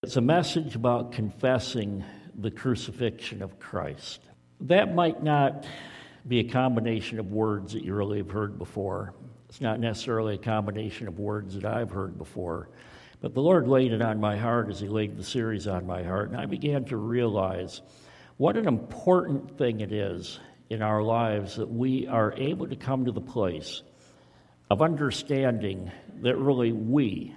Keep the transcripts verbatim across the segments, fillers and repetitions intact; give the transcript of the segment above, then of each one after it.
It's a message about confessing the crucifixion of Christ. That might not be a combination of words that you really have heard before. It's not necessarily a combination of words that I've heard before. But the Lord laid it on my heart as He laid the series on my heart, and I began to realize what an important thing it is in our lives that we are able to come to the place of understanding that really we,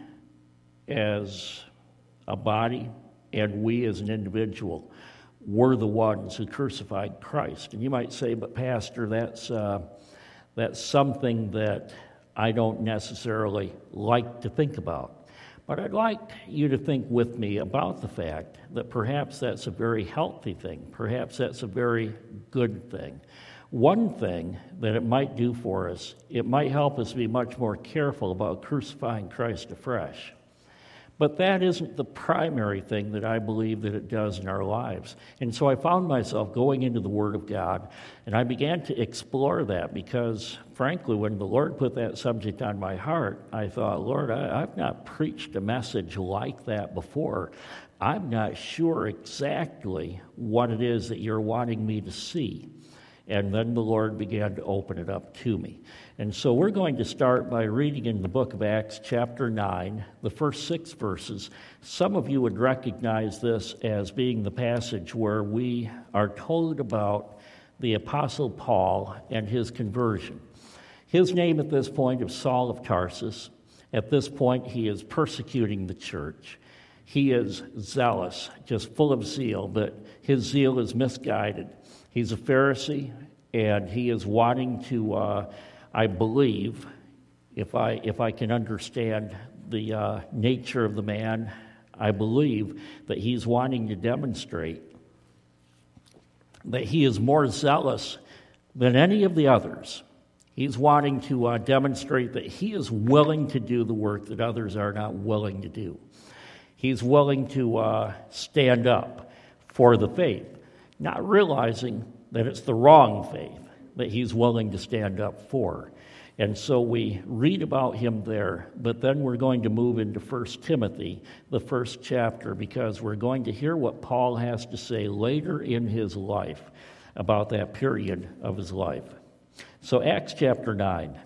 as a body, and we as an individual, were the ones who crucified Christ. And you might say, but Pastor, that's uh, that's something that I don't necessarily like to think about. But I'd like you to think with me about the fact that perhaps that's a very healthy thing. Perhaps that's a very good thing. One thing that it might do for us, it might help us be much more careful about crucifying Christ afresh. But that isn't the primary thing that I believe that it does in our lives. And so I found myself going into the Word of God, and I began to explore that because, frankly, when the Lord put that subject on my heart, I thought, Lord, I, I've not preached a message like that before. I'm not sure exactly what it is that you're wanting me to see. And then the Lord began to open it up to me. And so we're going to start by reading in the book of Acts chapter nine, the first six verses. Some of you would recognize this as being the passage where we are told about the Apostle Paul and his conversion. His name at this point is Saul of Tarsus. At this point, he is persecuting the church. He is zealous, just full of zeal, but his zeal is misguided. He's a Pharisee, and he is wanting to, uh, I believe, if I if I can understand the uh, nature of the man, I believe that he's wanting to demonstrate that he is more zealous than any of the others. He's wanting to uh, demonstrate that he is willing to do the work that others are not willing to do. He's willing to uh, stand up for the faith, not realizing that it's the wrong faith that he's willing to stand up for. And so we read about him there, but then we're going to move into First Timothy, the first chapter, because we're going to hear what Paul has to say later in his life about that period of his life. So Acts chapter nine.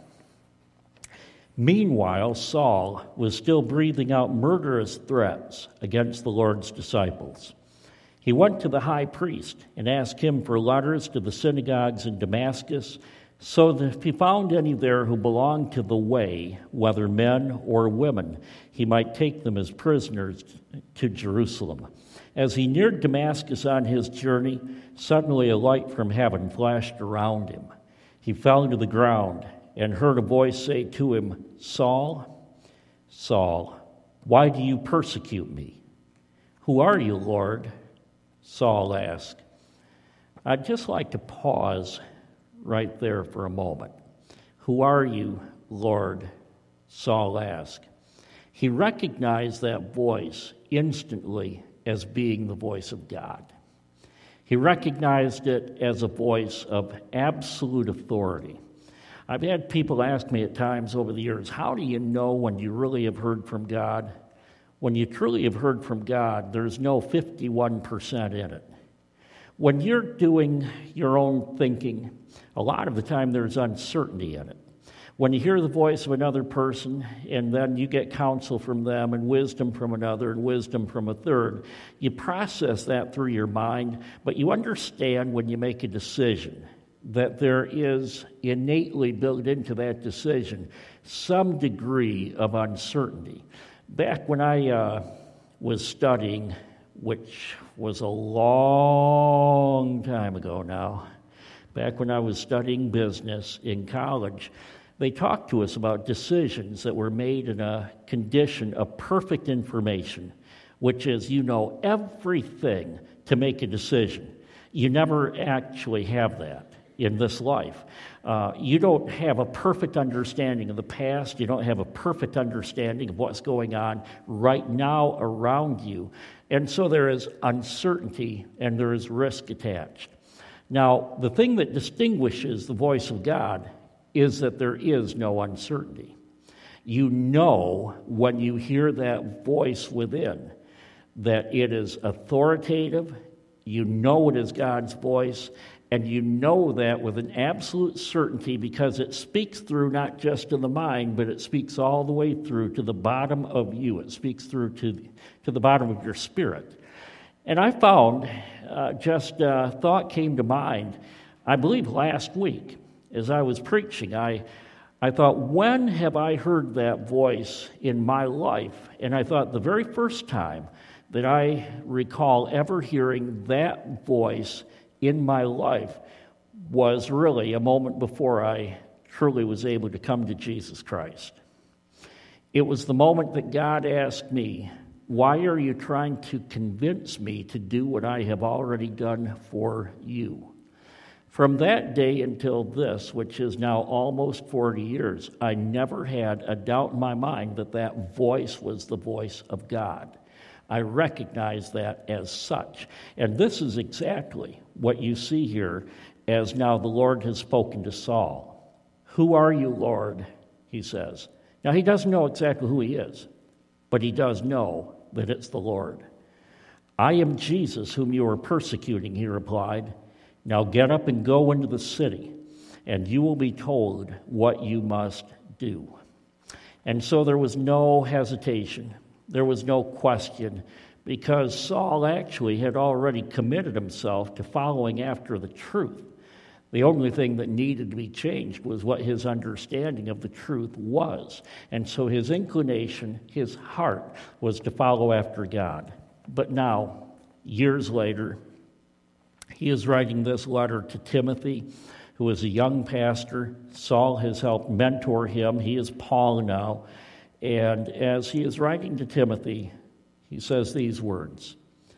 Meanwhile, Saul was still breathing out murderous threats against the Lord's disciples. He went to the high priest and asked him for letters to the synagogues in Damascus, so that if he found any there who belonged to the way, whether men or women, he might take them as prisoners to Jerusalem. As he neared Damascus on his journey, suddenly a light from heaven flashed around him. He fell to the ground and heard a voice say to him, Saul, Saul, why do you persecute me? Who are you, Lord? Saul asked. I'd just like to pause right there for a moment. Who are you, Lord? Saul asked. He recognized that voice instantly as being the voice of God. He recognized it as a voice of absolute authority. I've had people ask me at times over the years, how do you know when you really have heard from God? When you truly have heard from God, there's no fifty-one percent in it. When you're doing your own thinking, a lot of the time there's uncertainty in it. When you hear the voice of another person, and then you get counsel from them, and wisdom from another, and wisdom from a third, you process that through your mind, but you understand when you make a decision that there is innately built into that decision some degree of uncertainty. Back when I uh, was studying, which was a long time ago now, back when I was studying business in college, they talked to us about decisions that were made in a condition of perfect information, which is you know everything to make a decision. You never actually have that in this life. Uh, you don't have a perfect understanding of the past. You don't have a perfect understanding of what's going on right now around you. And so there is uncertainty and there is risk attached. Now, the thing that distinguishes the voice of God is that there is no uncertainty. You know when you hear that voice within that it is authoritative, you know it is God's voice, and you know that with an absolute certainty because it speaks through not just to the mind, but it speaks all the way through to the bottom of you. It speaks through to, to the bottom of your spirit. And I found, uh, just uh, thought came to mind, I believe last week, as I was preaching, I, I thought, when have I heard that voice in my life? And I thought the very first time that I recall ever hearing that voice in my life was really a moment before I truly was able to come to Jesus Christ. It was the moment that God asked me, why are you trying to convince me to do what I have already done for you? From that day until this, which is now almost forty years, I never had a doubt in my mind that that voice was the voice of God. I recognize that as such. And this is exactly what you see here as now the Lord has spoken to Saul. Who are you, Lord? He says. Now, he doesn't know exactly who he is, but he does know that it's the Lord. I am Jesus whom you are persecuting, he replied. Now get up and go into the city, and you will be told what you must do. And so there was no hesitation. There was no question, because Saul actually had already committed himself to following after the truth. The only thing that needed to be changed was what his understanding of the truth was. And so his inclination, his heart, was to follow after God. But now, years later, he is writing this letter to Timothy, who is a young pastor. Saul has helped mentor him. He is Paul now. And as he is writing to Timothy, he says these words,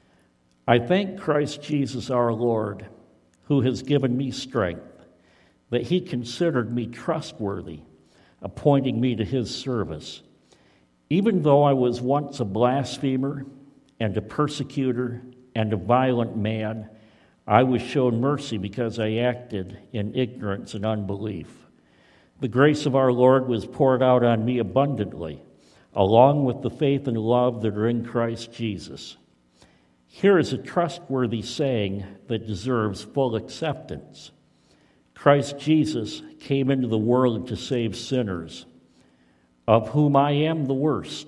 I thank Christ Jesus our Lord, who has given me strength, that he considered me trustworthy, appointing me to his service. Even though I was once a blasphemer and a persecutor and a violent man, I was shown mercy because I acted in ignorance and unbelief. The grace of our Lord was poured out on me abundantly, along with the faith and love that are in Christ Jesus. Here is a trustworthy saying that deserves full acceptance. Christ Jesus came into the world to save sinners, of whom I am the worst.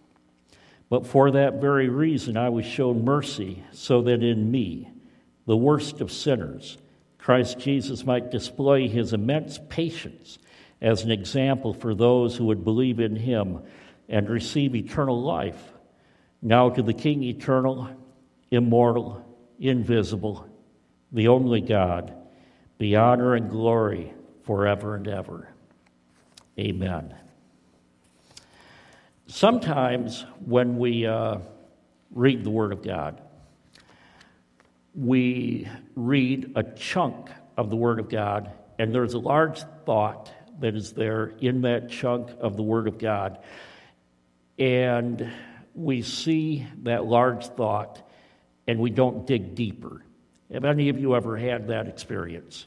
But for that very reason I was shown mercy, so that in me, the worst of sinners, Christ Jesus might display his immense patience as an example for those who would believe in him and receive eternal life. Now to the King eternal, immortal, invisible, the only God, be honor and glory forever and ever. Amen. Sometimes when we uh, read the Word of God, we read a chunk of the Word of God, and there's a large thought that is there in that chunk of the Word of God. And we see that large thought, and we don't dig deeper. Have any of you ever had that experience?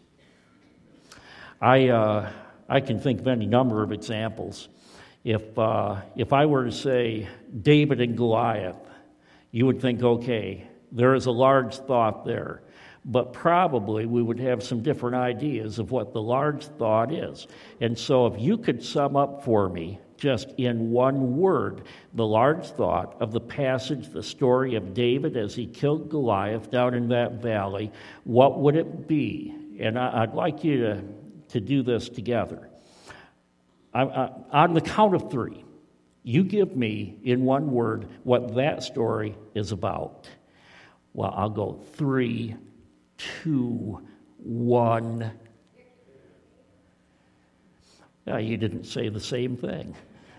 I uh, I can think of any number of examples. If uh, if I were to say David and Goliath, you would think, okay, there is a large thought there. But probably we would have some different ideas of what the large thought is. And so if you could sum up for me, just in one word, the large thought of the passage, the story of David as he killed Goliath down in that valley, what would it be? And I, I'd like you to, to do this together. I, I, on the count of three, you give me in one word what that story is about. Well, I'll go three, two, one. Now, you didn't say the same thing.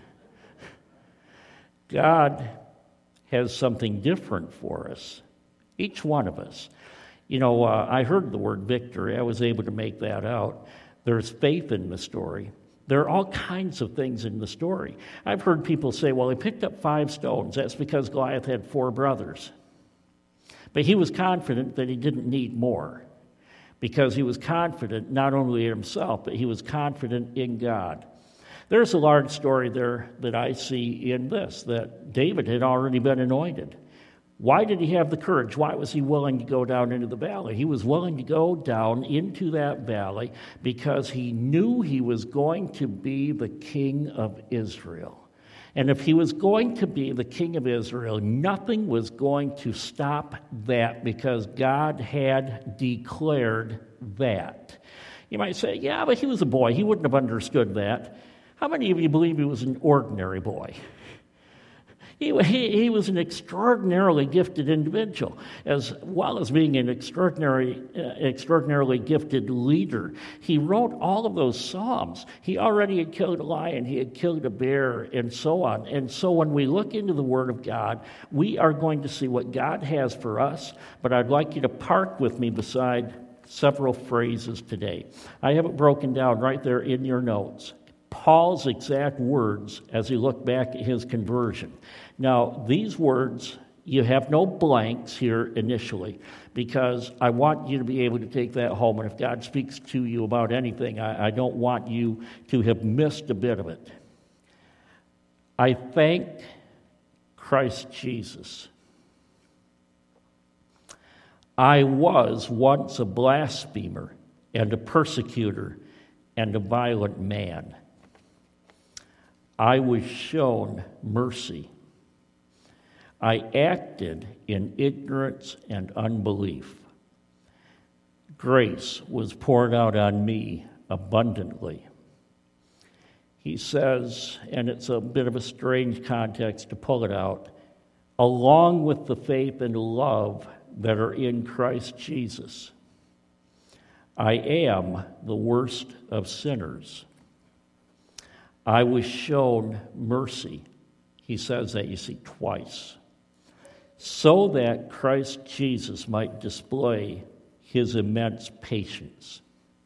God has something different for us, each one of us. You know, uh, I heard the word victory. I was able to make that out. There's faith in the story. There are all kinds of things in the story. I've heard people say, well, he picked up five stones. That's because Goliath had four brothers. But he was confident that he didn't need more, because he was confident not only in himself, but he was confident in God. There's a large story there that I see in this, that David had already been anointed. Why did he have the courage? Why was he willing to go down into the valley? He was willing to go down into that valley because he knew he was going to be the king of Israel. And if he was going to be the king of Israel, nothing was going to stop that because God had declared that. You might say, yeah, but he was a boy. He wouldn't have understood that. How many of you believe he was an ordinary boy? He, he, he was an extraordinarily gifted individual, as well as being an extraordinary, uh, extraordinarily gifted leader. He wrote all of those psalms. He already had killed a lion, he had killed a bear, and so on. And so when we look into the Word of God, we are going to see what God has for us, but I'd like you to park with me beside several phrases today. I have it broken down right there in your notes. Paul's exact words as he looked back at his conversion. Now, these words, you have no blanks here initially, because I want you to be able to take that home, and if God speaks to you about anything, I, I don't want you to have missed a bit of it. I thank Christ Jesus. I was once a blasphemer and a persecutor and a violent man. I was shown mercy. I acted in ignorance and unbelief. Grace was poured out on me abundantly. He says, and it's a bit of a strange context to pull it out, along with the faith and love that are in Christ Jesus. I am the worst of sinners. I was shown mercy. He says that, you see, twice. So that Christ Jesus might display his immense patience.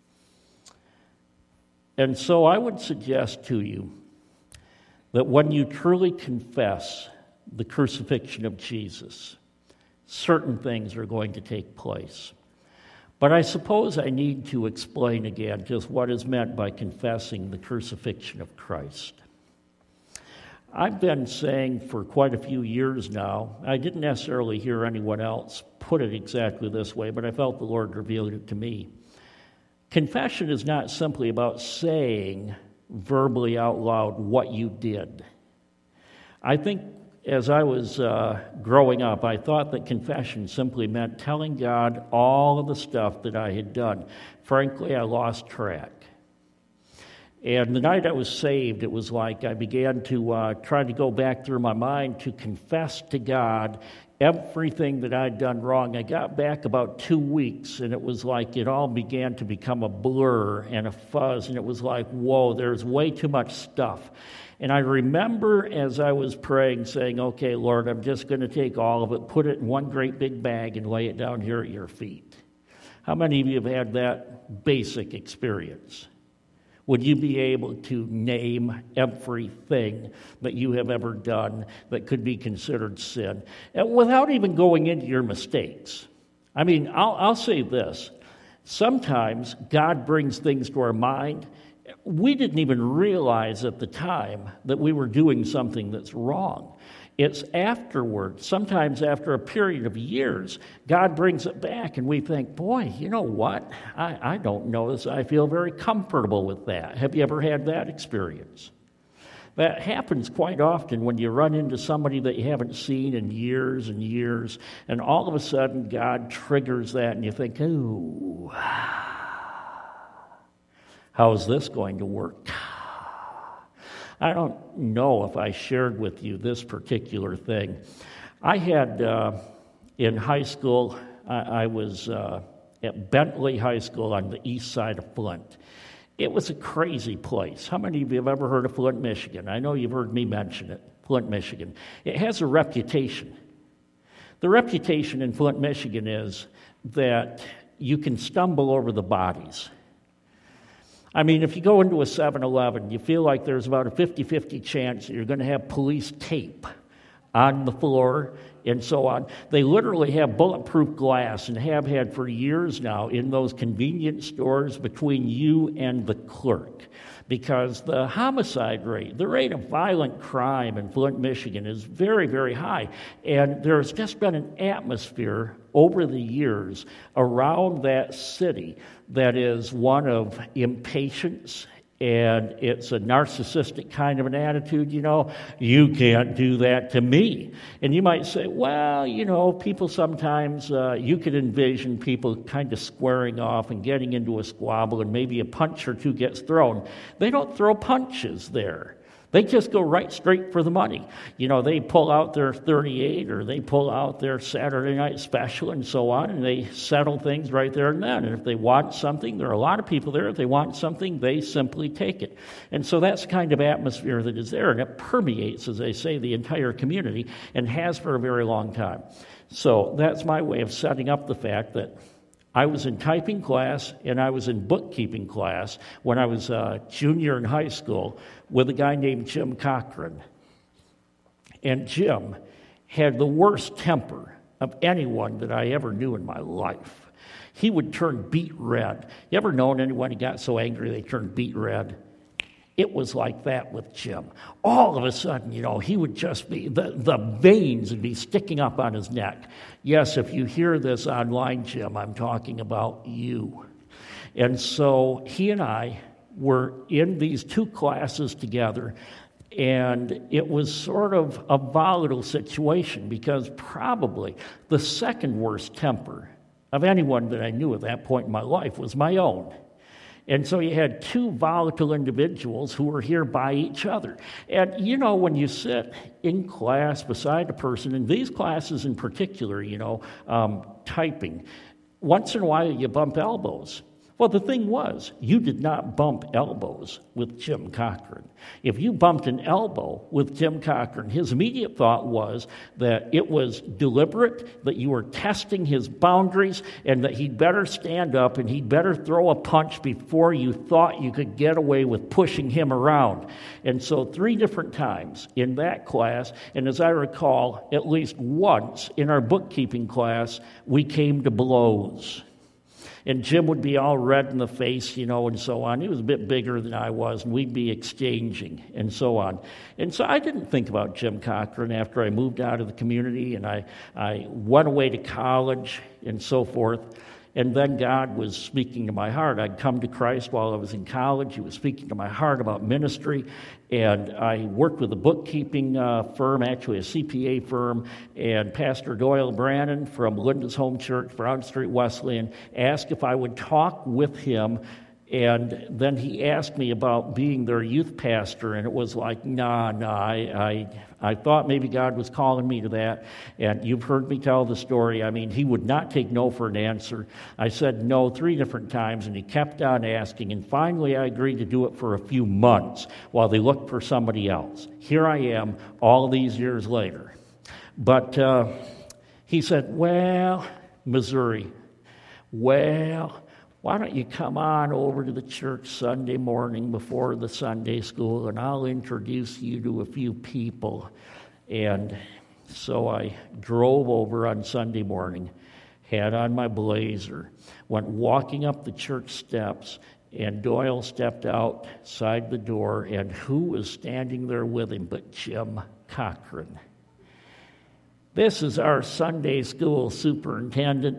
And so I would suggest to you that when you truly confess the crucifixion of Jesus, certain things are going to take place. But I suppose I need to explain again just what is meant by confessing the crucifixion of Christ. I've been saying for quite a few years now, I didn't necessarily hear anyone else put it exactly this way, but I felt the Lord revealed it to me. Confession is not simply about saying verbally out loud what you did. I think as I was uh, growing up, I thought that confession simply meant telling God all of the stuff that I had done. Frankly, I lost track. And the night I was saved, it was like I began to uh, try to go back through my mind to confess to God everything that I'd done wrong. I got back about two weeks, and it was like it all began to become a blur and a fuzz, and it was like, whoa, there's way too much stuff. And I remember as I was praying, saying, okay, Lord, I'm just going to take all of it, put it in one great big bag, and lay it down here at your feet. How many of you have had that basic experience? Would you be able to name everything that you have ever done that could be considered sin, and without even going into your mistakes? I mean, I'll, I'll say this. Sometimes God brings things to our mind. We didn't even realize at the time that we were doing something that's wrong. It's afterward, sometimes after a period of years, God brings it back and we think, boy, you know what? I, I don't know this. I feel very comfortable with that. Have you ever had that experience? That happens quite often when you run into somebody that you haven't seen in years and years, and all of a sudden God triggers that and you think, ooh, how is this going to work? I don't know if I shared with you this particular thing. I had, uh, in high school, I, I was uh, at Bentley High School on the east side of Flint. It was a crazy place. How many of you have ever heard of Flint, Michigan? I know you've heard me mention it, Flint, Michigan. It has a reputation. The reputation in Flint, Michigan is that you can stumble over the bodies. I mean, if you go into a seven eleven, you feel like there's about a fifty-fifty chance that you're going to have police tape on the floor, and so on. They literally have bulletproof glass and have had for years now in those convenience stores between you and the clerk. Because the homicide rate, the rate of violent crime in Flint, Michigan is very, very high. And there's just been an atmosphere over the years around that city that is one of impatience, and it's a narcissistic kind of an attitude, you know, you can't do that to me. And you might say, well, you know, people sometimes, uh, you could envision people kind of squaring off and getting into a squabble, and maybe a punch or two gets thrown. They don't throw punches there. They just go right straight for the money. You know, they pull out their thirty-eight or they pull out their Saturday night special and so on, and they settle things right there and then. And if they want something, there are a lot of people there. If they want something, they simply take it. And so that's the kind of atmosphere that is there, and it permeates, as they say, the entire community and has for a very long time. So that's my way of setting up the fact that I was in typing class and I was in bookkeeping class when I was a junior in high school with a guy named Jim Cochran. And Jim had the worst temper of anyone that I ever knew in my life. He would turn beet red. You ever known anyone who got so angry they turned beet red? It was like that with Jim. All of a sudden, you know, he would just be, the, the veins would be sticking up on his neck. Yes, if you hear this online, Jim, I'm talking about you. And so he and I were in these two classes together, and it was sort of a volatile situation because probably the second worst temper of anyone that I knew at that point in my life was my own. And so you had two volatile individuals who were here by each other. And, you know, when you sit in class beside a person, in these classes in particular, you know, um, typing, once in a while you bump elbows. Well, the thing was, you did not bump elbows with Jim Cochran. If you bumped an elbow with Jim Cochran, his immediate thought was that it was deliberate, that you were testing his boundaries, and that he'd better stand up and he'd better throw a punch before you thought you could get away with pushing him around. And so three different times in that class, and as I recall, at least once in our bookkeeping class, we came to blows. And Jim would be all red in the face, you know, and so on. He was a bit bigger than I was, and we'd be exchanging and so on. And so I didn't think about Jim Cochran after I moved out of the community, and I, I went away to college and so forth. And then God was speaking to my heart. I'd come to Christ while I was in college. He was speaking to my heart about ministry. And I worked with a bookkeeping uh, firm, actually a C P A firm, and Pastor Doyle Brannon from Linda's Home Church, Brown Street Wesleyan, asked if I would talk with him. And then he asked me about being their youth pastor, and it was like, nah, nah, I, I, I thought maybe God was calling me to that. And you've heard me tell the story. I mean, he would not take no for an answer. I said no three different times, and he kept on asking. And finally, I agreed to do it for a few months while they looked for somebody else. Here I am, all these years later. But uh, he said, well, Missouri, well, why don't you come on over to the church Sunday morning before the Sunday school, and I'll introduce you to a few people. And so I drove over on Sunday morning, had on my blazer, went walking up the church steps, and Doyle stepped outside the door, and who was standing there with him but Jim Cochran? This is our Sunday school superintendent,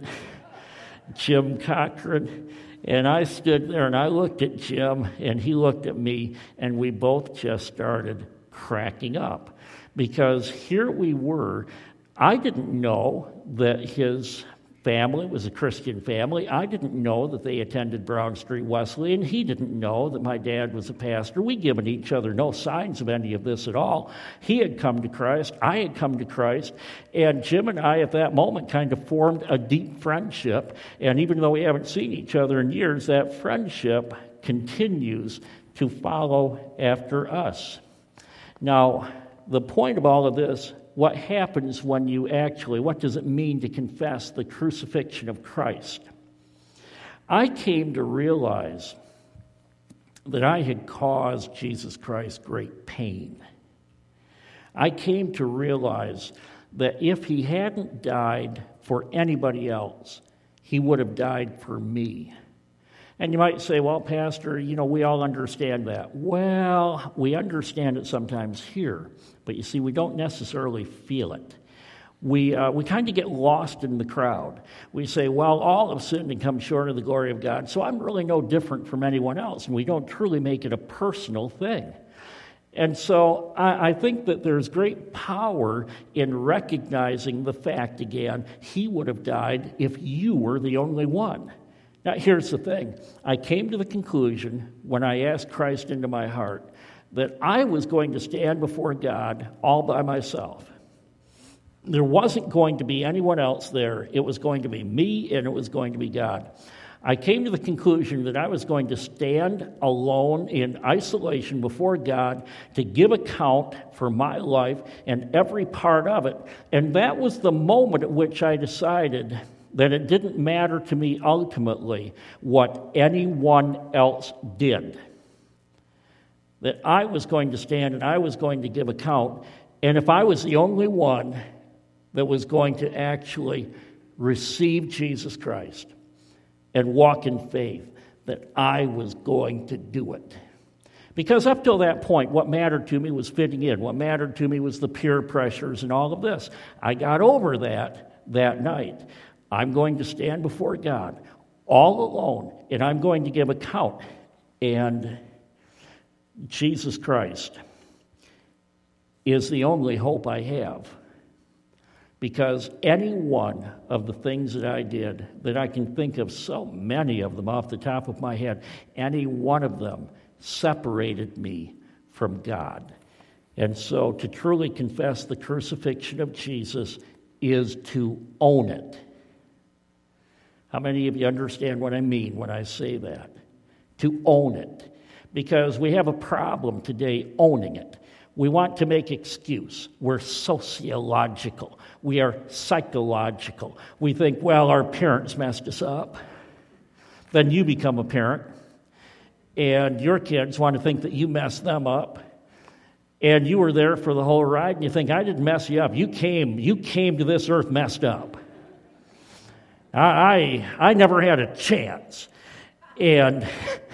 Jim Cochran. And I stood there and I looked at Jim and he looked at me, and we both just started cracking up because here we were. I didn't know that his family was a Christian family. I didn't know that they attended Brown Street Wesleyan. He didn't know that my dad was a pastor. We'd given each other no signs of any of this at all. He had come to Christ. I had come to Christ. And Jim and I at that moment kind of formed a deep friendship. And even though we haven't seen each other in years, that friendship continues to follow after us. Now, the point of all of this, what happens when you actually, what does it mean to confess the crucifixion of Christ? I came to realize that I had caused Jesus Christ great pain. I came to realize that if he hadn't died for anybody else, he would have died for me. And you might say, well, Pastor, you know, we all understand that. Well, we understand it sometimes here, but you see, we don't necessarily feel it. We uh, we kind of get lost in the crowd. We say, well, all have sinned and come short of the glory of God, so I'm really no different from anyone else, and we don't truly make it a personal thing. And so I, I think that there's great power in recognizing the fact, again, he would have died if you were the only one. Now, here's the thing. I came to the conclusion when I asked Christ into my heart that I was going to stand before God all by myself. There wasn't going to be anyone else there. It was going to be me, and it was going to be God. I came to the conclusion that I was going to stand alone in isolation before God to give account for my life and every part of it. And that was the moment at which I decided that it didn't matter to me ultimately what anyone else did. That I was going to stand and I was going to give account. And if I was the only one that was going to actually receive Jesus Christ and walk in faith, that I was going to do it. Because up till that point, what mattered to me was fitting in. What mattered to me was the peer pressures and all of this. I got over that that night. I'm going to stand before God all alone, and I'm going to give account. And Jesus Christ is the only hope I have. Because any one of the things that I did, that I can think of so many of them off the top of my head, any one of them separated me from God. And so to truly confess the crucifixion of Jesus is to own it. How many of you understand what I mean when I say that? To own it. Because we have a problem today owning it. We want to make excuse. We're sociological. We are psychological. We think, well, our parents messed us up. Then you become a parent, and your kids want to think that you messed them up. And you were there for the whole ride, and you think, I didn't mess you up. You came, you came to this earth messed up. I, I, I never had a chance. And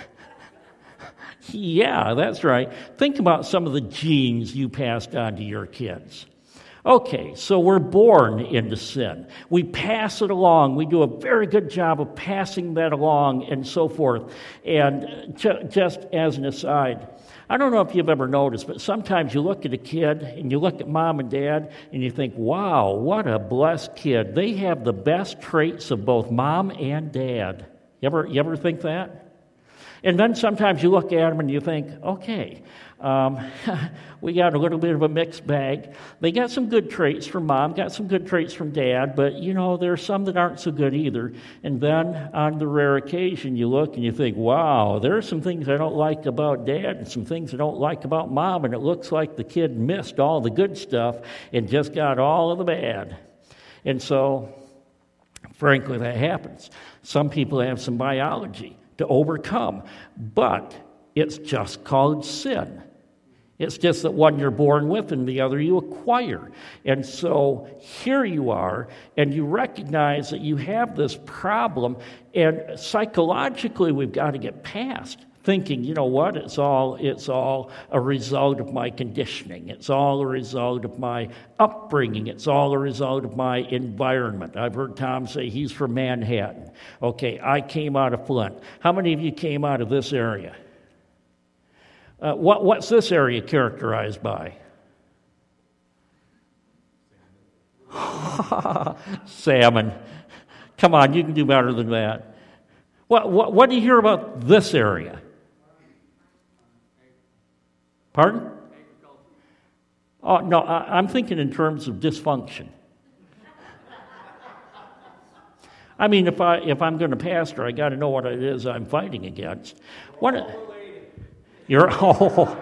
yeah, that's right. Think about some of the genes you passed on to your kids. Okay, so we're born into sin. We pass it along. We do a very good job of passing that along and so forth. And ju- just as an aside, I don't know if you've ever noticed, but sometimes you look at a kid and you look at mom and dad and you think, wow, what a blessed kid. They have the best traits of both mom and dad. You ever, you ever think that? And then sometimes you look at them and you think, okay, um, we got a little bit of a mixed bag. They got some good traits from mom, got some good traits from dad, but, you know, there's some that aren't so good either. And then on the rare occasion you look and you think, wow, there are some things I don't like about dad and some things I don't like about mom, and it looks like the kid missed all the good stuff and just got all of the bad. And so, frankly, that happens. Some people have some biology to overcome, but it's just called sin. It's just that one you're born with and the other you acquire. And so here you are, and you recognize that you have this problem, and psychologically we've got to get past thinking, you know what, it's all it's all a result of my conditioning. It's all a result of my upbringing. It's all a result of my environment. I've heard Tom say he's from Manhattan. Okay, I came out of Flint. How many of you came out of this area? Uh, what, what's this area characterized by? Salmon. Come on, you can do better than that. What, what, what do you hear about this area? Pardon? Oh, no, I, I'm thinking in terms of dysfunction. I mean, if, I, if I'm going to pastor, I got to know what it is I'm fighting against. What? You're, oh,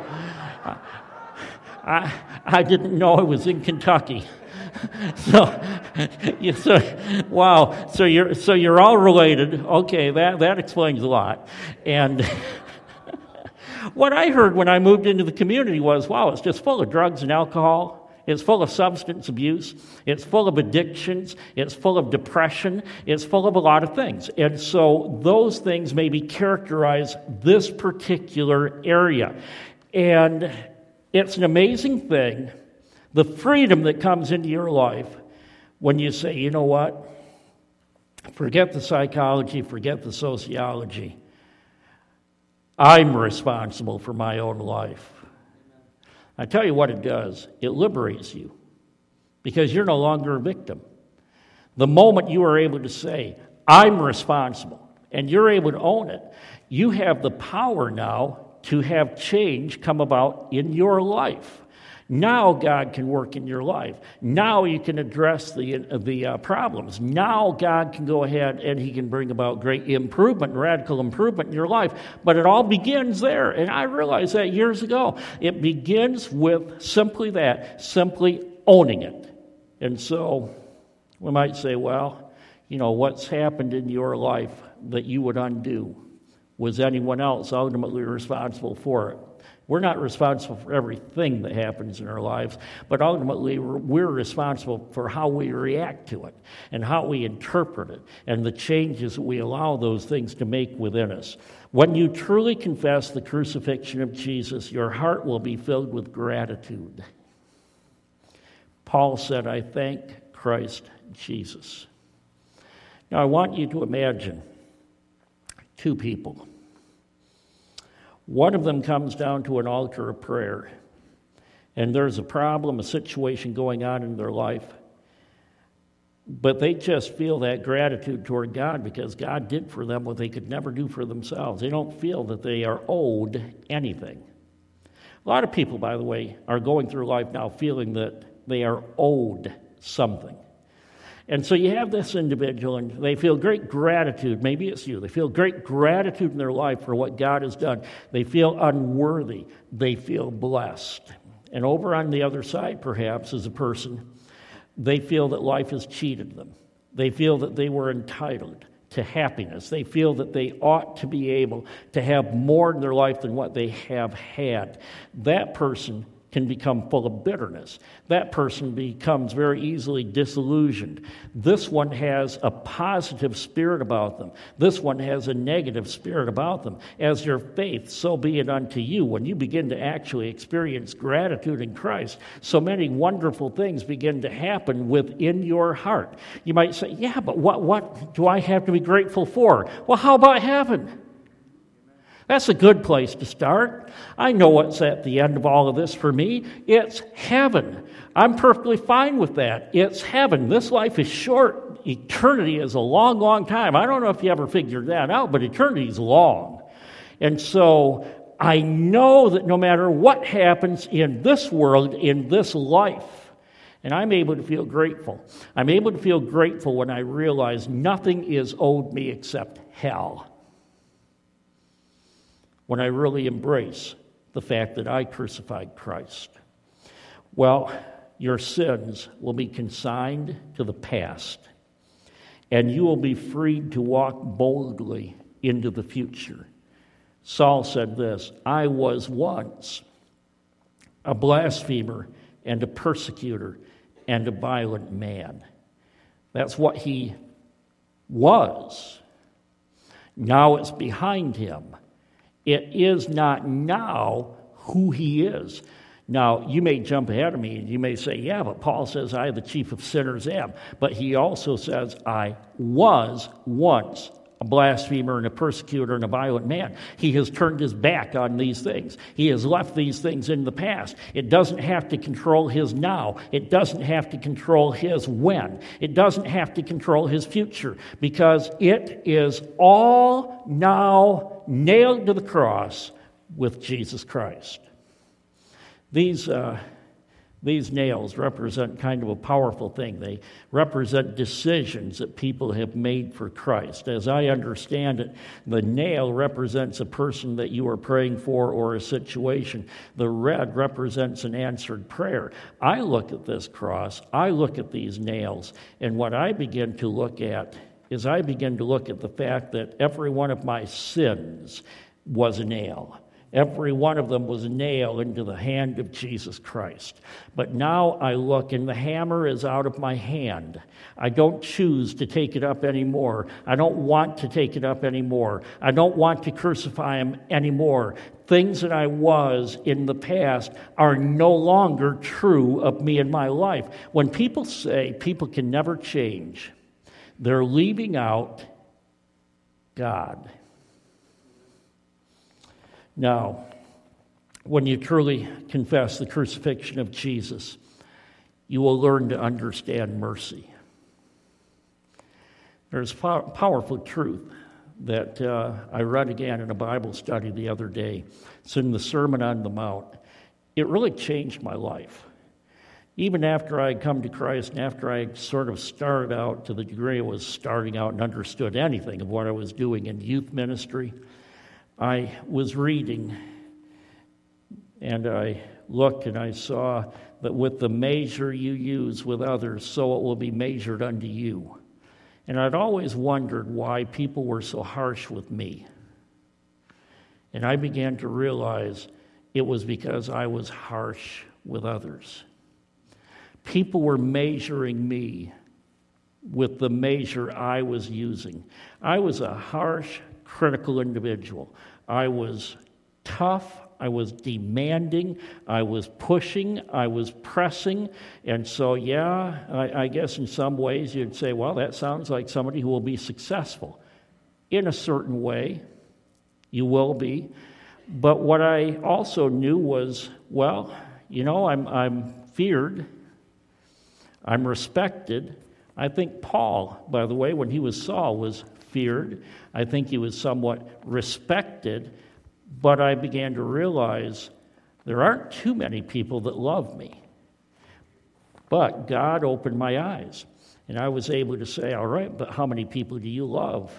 I, I didn't know it was in Kentucky. So, you, so, wow. So you're so you're all related. Okay, that that explains a lot. And what I heard when I moved into the community was, wow, it's just full of drugs and alcohol. It's full of substance abuse. It's full of addictions. It's full of depression. It's full of a lot of things. And so those things maybe characterize this particular area. And it's an amazing thing, the freedom that comes into your life when you say, you know what? Forget the psychology, forget the sociology. I'm responsible for my own life. I tell you what it does. It liberates you because you're no longer a victim. The moment you are able to say, I'm responsible, and you're able to own it, you have the power now to have change come about in your life. Now God can work in your life. Now you can address the the uh, problems. Now God can go ahead and he can bring about great improvement, radical improvement in your life. But it all begins there. And I realized that years ago. It begins with simply that, simply owning it. And so we might say, well, you know, what's happened in your life that you would undo? Was anyone else ultimately responsible for it? We're not responsible for everything that happens in our lives, but ultimately we're responsible for how we react to it and how we interpret it and the changes that we allow those things to make within us. When you truly confess the crucifixion of Jesus, your heart will be filled with gratitude. Paul said, I thank Christ Jesus. Now I want you to imagine two people. One of them comes down to an altar of prayer, and there's a problem, a situation going on in their life, but they just feel that gratitude toward God because God did for them what they could never do for themselves. They don't feel that they are owed anything. A lot of people, by the way, are going through life now feeling that they are owed something. And so you have this individual, and they feel great gratitude. Maybe it's you. They feel great gratitude in their life for what God has done. They feel unworthy. They feel blessed. And over on the other side, perhaps, is a person, they feel that life has cheated them. They feel that they were entitled to happiness. They feel that they ought to be able to have more in their life than what they have had. That person can become full of bitterness. That person becomes very easily disillusioned. This one has a positive spirit about them. This one has a negative spirit about them. As your faith, so be it unto you. When you begin to actually experience gratitude in Christ, so many wonderful things begin to happen within your heart. You might say, yeah, but what, what do I have to be grateful for? Well, how about heaven? That's a good place to start. I know what's at the end of all of this for me. It's heaven. I'm perfectly fine with that. It's heaven. This life is short. Eternity is a long, long time. I don't know if you ever figured that out, but eternity is long. And so I know that no matter what happens in this world, in this life, and I'm able to feel grateful. I'm able to feel grateful when I realize nothing is owed me except hell. When I really embrace the fact that I crucified Christ. Well, your sins will be consigned to the past, and you will be freed to walk boldly into the future. Saul said this, I was once a blasphemer and a persecutor and a violent man. That's what he was. Now it's behind him. It is not now who he is. Now, you may jump ahead of me and you may say, yeah, but Paul says, I, the chief of sinners, am. But he also says, I was once a blasphemer and a persecutor and a violent man. He has turned his back on these things. He has left these things in the past. It doesn't have to control his now. It doesn't have to control his when. It doesn't have to control his future, because it is all now nailed to the cross with Jesus Christ. These uh, these nails represent kind of a powerful thing. They represent decisions that people have made for Christ. As I understand it, the nail represents a person that you are praying for or a situation. The red represents an answered prayer. I look at this cross, I look at these nails, and what I begin to look at is I begin to look at the fact that every one of my sins was a nail. Every one of them was a nail into the hand of Jesus Christ. But now I look, and the hammer is out of my hand. I don't choose to take it up anymore. I don't want to take it up anymore. I don't want to crucify him anymore. Things that I was in the past are no longer true of me in my life. When people say people can never change, they're leaving out God. Now, when you truly confess the crucifixion of Jesus, you will learn to understand mercy. There's a powerful truth that uh, I read again in a Bible study the other day. It's in the Sermon on the Mount. It really changed my life. Even after I had come to Christ and after I sort of started out to the degree I was starting out and understood anything of what I was doing in youth ministry, I was reading, and I looked and I saw that with the measure you use with others, so it will be measured unto you. And I'd always wondered why people were so harsh with me. And I began to realize it was because I was harsh with others. People were measuring me with the measure I was using. I was a harsh, critical individual. I was tough, I was demanding, I was pushing, I was pressing, and so yeah, I, I guess in some ways you'd say, well, that sounds like somebody who will be successful. In a certain way, you will be. But what I also knew was, well, you know, I'm, I'm feared, I'm respected. I think Paul, by the way, when he was Saul, was feared. I think he was somewhat respected, but I began to realize there aren't too many people that love me. But God opened my eyes, and I was able to say, all right, but how many people do you love?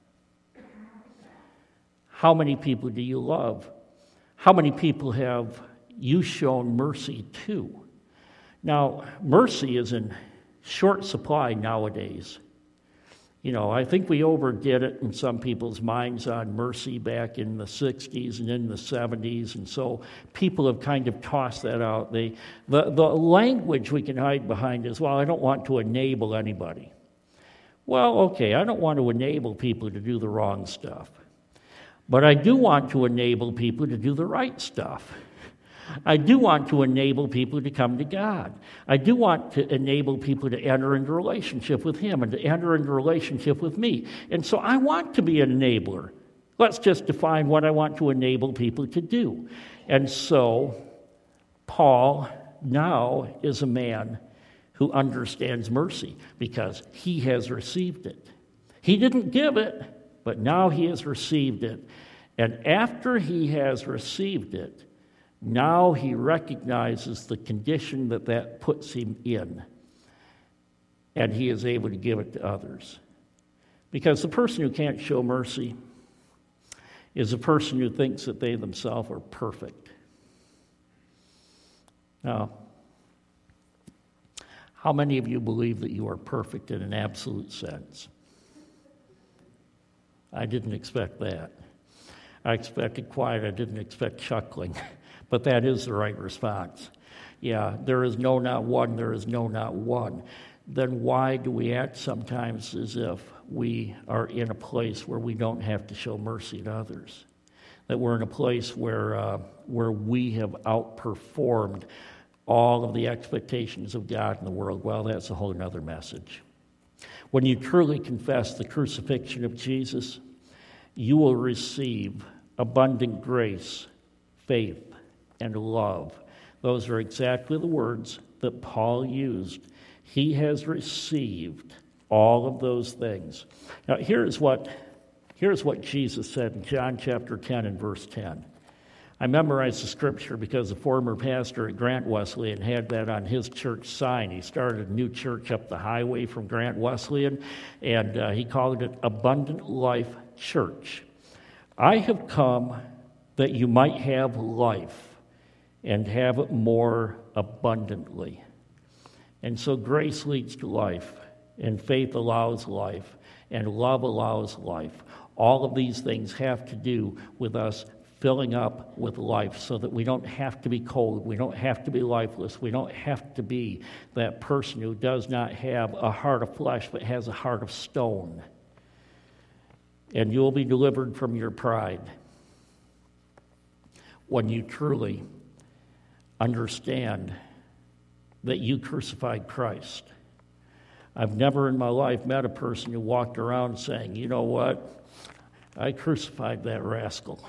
How many people do you love? How many people have you shown mercy to? Now, mercy is in short supply nowadays. You know, I think we overdid it in some people's minds on mercy back in the sixties and in the seventies, and so people have kind of tossed that out. They, the, the language we can hide behind is, well, I don't want to enable anybody. Well, okay, I don't want to enable people to do the wrong stuff, but I do want to enable people to do the right stuff. I do want to enable people to come to God. I do want to enable people to enter into relationship with Him and to enter into relationship with me. And so I want to be an enabler. Let's just define what I want to enable people to do. And so Paul now is a man who understands mercy because he has received it. He didn't give it, but now he has received it. And after he has received it, now he recognizes the condition that that puts him in, and he is able to give it to others. Because the person who can't show mercy is a person who thinks that they themselves are perfect. Now, how many of you believe that you are perfect in an absolute sense? I didn't expect that. I expected quiet. I didn't expect chuckling. But that is the right response. Yeah, there is no, not one. There is no, not one. Then why do we act sometimes as if we are in a place where we don't have to show mercy to others? That we're in a place where uh, where we have outperformed all of the expectations of God in the world? Well, that's a whole other message. When you truly confess the crucifixion of Jesus, you will receive abundant grace, faith, and love. Those are exactly the words that Paul used. He has received all of those things. Now, here's what, here's what Jesus said in John chapter ten and verse ten. I memorized the scripture because the former pastor at Grant Wesleyan had that on his church sign. He started a new church up the highway from Grant Wesleyan, and uh, he called it Abundant Life Church. I have come that you might have life and have it more abundantly. And so grace leads to life, and faith allows life, and love allows life. All of these things have to do with us filling up with life so that we don't have to be cold, we don't have to be lifeless, we don't have to be that person who does not have a heart of flesh but has a heart of stone. And you'll be delivered from your pride when you truly understand that you crucified Christ. I've never in my life met a person who walked around saying, you know what, I crucified that rascal.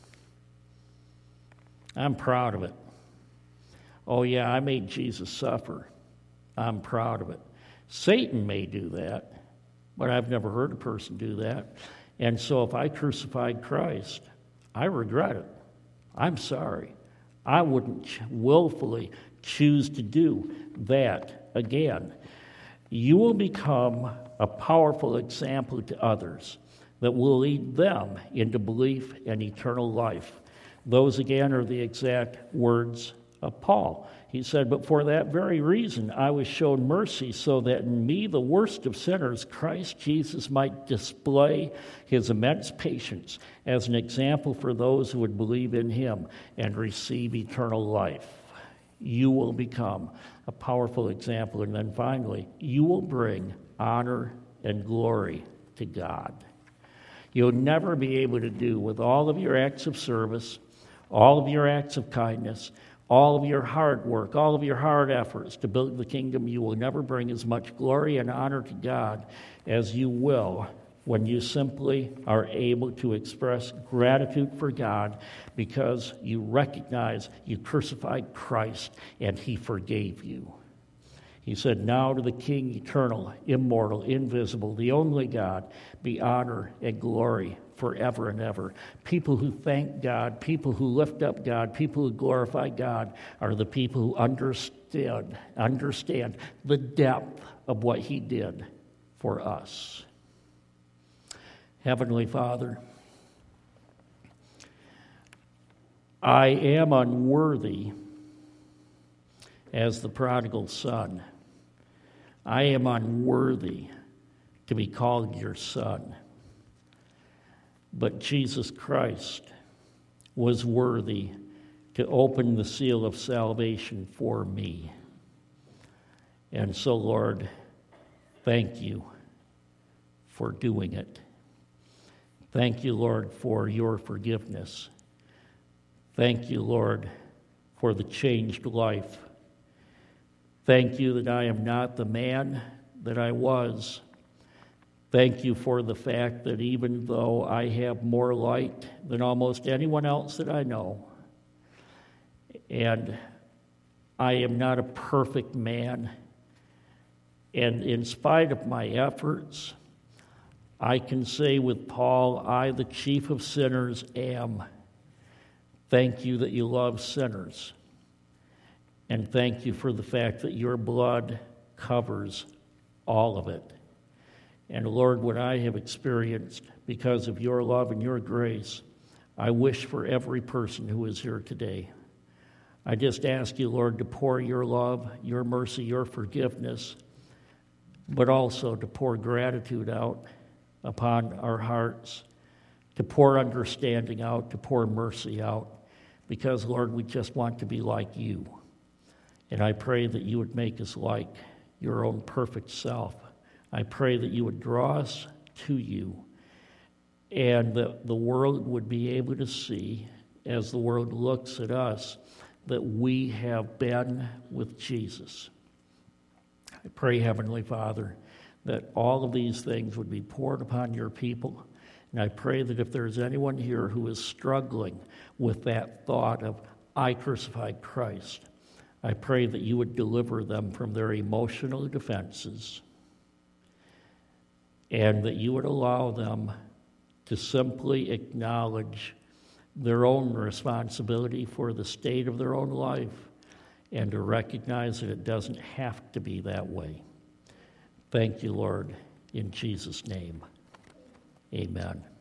I'm proud of it. Oh yeah, I made Jesus suffer. I'm proud of it. Satan may do that, but I've never heard a person do that. And so if I crucified Christ, I regret it. I'm sorry. I wouldn't willfully choose to do that again. You will become a powerful example to others that will lead them into belief and eternal life. Those, again, are the exact words of Paul. He said, but for that very reason I was shown mercy, so that in me, the worst of sinners, Christ Jesus might display his immense patience as an example for those who would believe in him and receive eternal life. You will become a powerful example. And then finally, you will bring honor and glory to God. You'll never be able to do with all of your acts of service, all of your acts of kindness, all of your hard work, all of your hard efforts to build the kingdom, you will never bring as much glory and honor to God as you will when you simply are able to express gratitude for God because you recognize you crucified Christ and he forgave you. He said, now to the King, eternal, immortal, invisible, the only God, be honor and glory forever and ever. People who thank God, people who lift up God, people who glorify God are the people who understand, understand the depth of what he did for us. Heavenly Father, I am unworthy as the prodigal son. I am unworthy to be called your son. But Jesus Christ was worthy to open the seal of salvation for me. And so, Lord, thank you for doing it. Thank you, Lord, for your forgiveness. Thank you, Lord, for the changed life. Thank you that I am not the man that I was. Thank you for the fact that even though I have more light than almost anyone else that I know, and I am not a perfect man, and in spite of my efforts, I can say with Paul, I, the chief of sinners, am. Thank you that you love sinners. And thank you for the fact that your blood covers all of it. And Lord, what I have experienced because of your love and your grace, I wish for every person who is here today. I just ask you, Lord, to pour your love, your mercy, your forgiveness, but also to pour gratitude out upon our hearts, to pour understanding out, to pour mercy out, because, Lord, we just want to be like you. And I pray that you would make us like your own perfect self. I pray that you would draw us to you, and that the world would be able to see, as the world looks at us, that we have been with Jesus. I pray, Heavenly Father, that all of these things would be poured upon your people. And I pray that if there's anyone here who is struggling with that thought of, I crucified Christ, I pray that you would deliver them from their emotional defenses, and that you would allow them to simply acknowledge their own responsibility for the state of their own life and to recognize that it doesn't have to be that way. Thank you, Lord, in Jesus' name. Amen.